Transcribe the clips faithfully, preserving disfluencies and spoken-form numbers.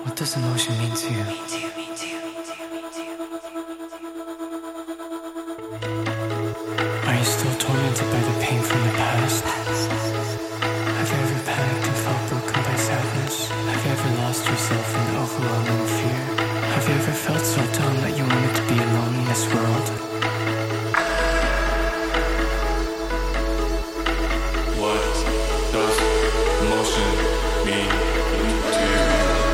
What does emotion mean to you? Are you still tormented by the pain from the past? Have you ever panicked and felt broken by sadness? Have you ever lost yourself in overwhelming fear? Have you ever felt so dumb that you wanted to be alone in this world? What does emotion mean to you?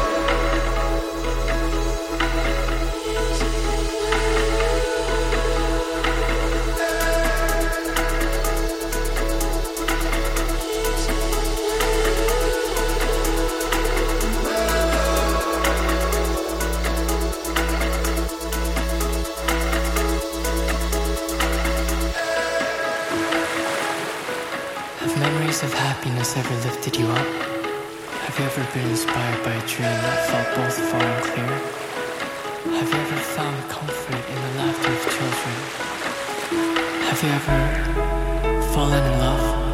Have memories of happiness ever lifted you up? Have you ever been inspired by a dream that felt both far and clear? Have you ever found comfort in the laughter of children? Have you ever fallen in love?